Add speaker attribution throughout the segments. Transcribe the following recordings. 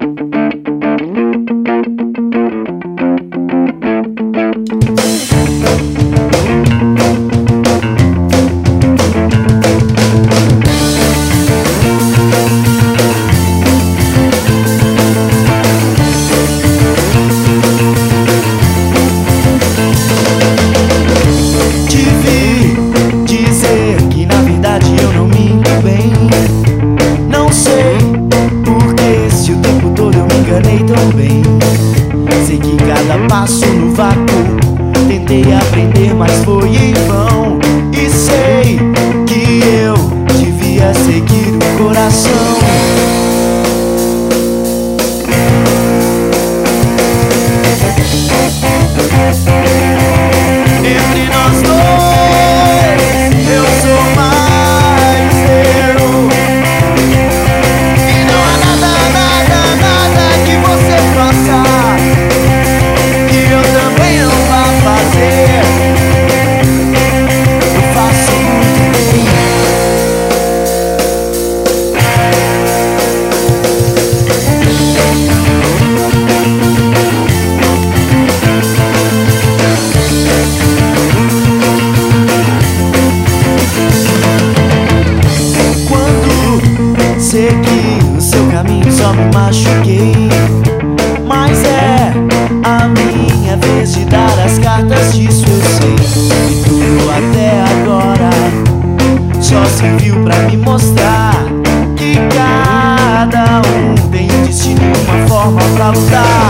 Speaker 1: Sei que cada passo no vácuo tentei aprender, mas foi em vão. E sei que eu devia seguir o coração. Entre nós dois, eu sou mais eu. E não há nada que você faça que eu também não vá fazer. Eu faço muito bem. Quando segui o seu caminho só me machuquei, mas é a minha vez de dar as cartas, disso eu sei. E tudo até agora só serviu pra me mostrar que cada um tem um destino e uma forma pra lutar.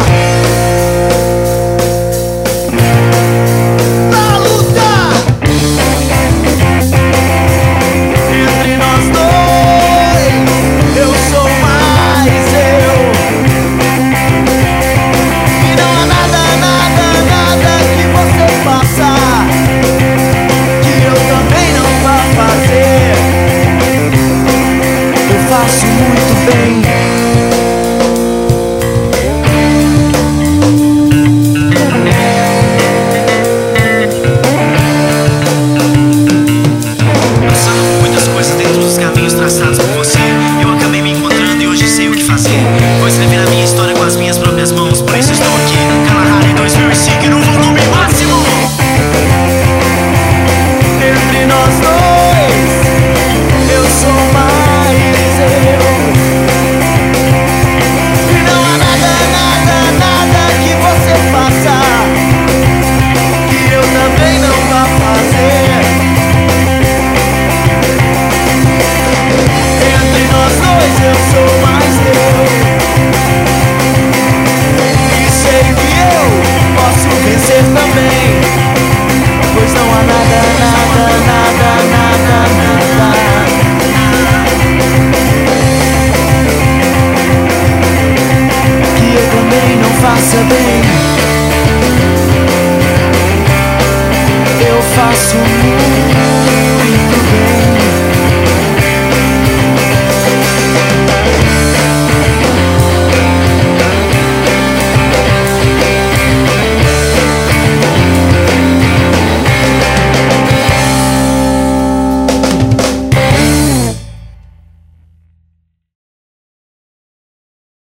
Speaker 1: Pra lutar! Entre nós dois, eu sou mais eu. E não há nada que você faça que eu também não vá fazer. Eu faço muito bem.
Speaker 2: Passando por muitas coisas dentro dos caminhos traçados por você, eu acabei me encontrando e hoje sei o que fazer. Vou escrever a minha história com as minhas próprias mãos, por isso estou aqui.